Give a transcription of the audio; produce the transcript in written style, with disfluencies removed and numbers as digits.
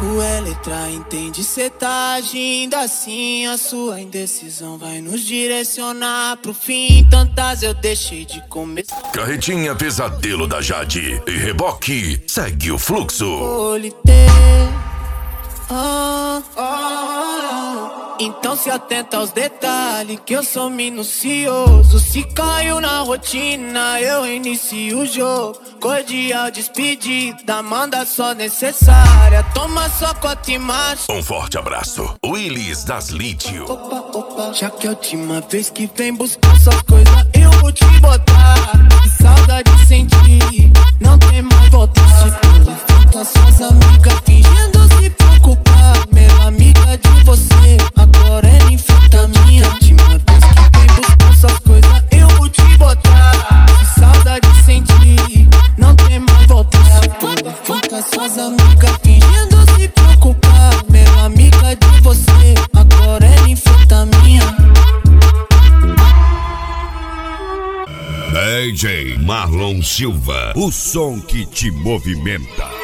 comigo é letra, entende? Cê tá agindo assim, a sua indecisão vai nos direcionar pro fim. Tantas eu deixei de começar. Carretinha Pesadelo da Jade e Reboque, segue o fluxo. Então se atenta aos detalhes, que eu sou minucioso. Se caiu na rotina, eu inicio o jogo. Cordial despedida, manda só necessária. Toma só cota e macho. Um forte abraço, Willis das Lítio. Opa, já que é a última vez que vem buscar suas coisas, eu vou te botar. Que saudade sentir, não tem mais volta. Se for suas amigas fingindo se preocupar, minha amiga de você, agora é ninfetaminha. Última vez que vem buscar suas coisas, eu vou te botar. Que saudade sentir, não tem mais volta. Se for suas amigas fingindo se preocupar, minha amiga de você, agora é ninfetaminha. DJ Marlon Silva, o som que te movimenta.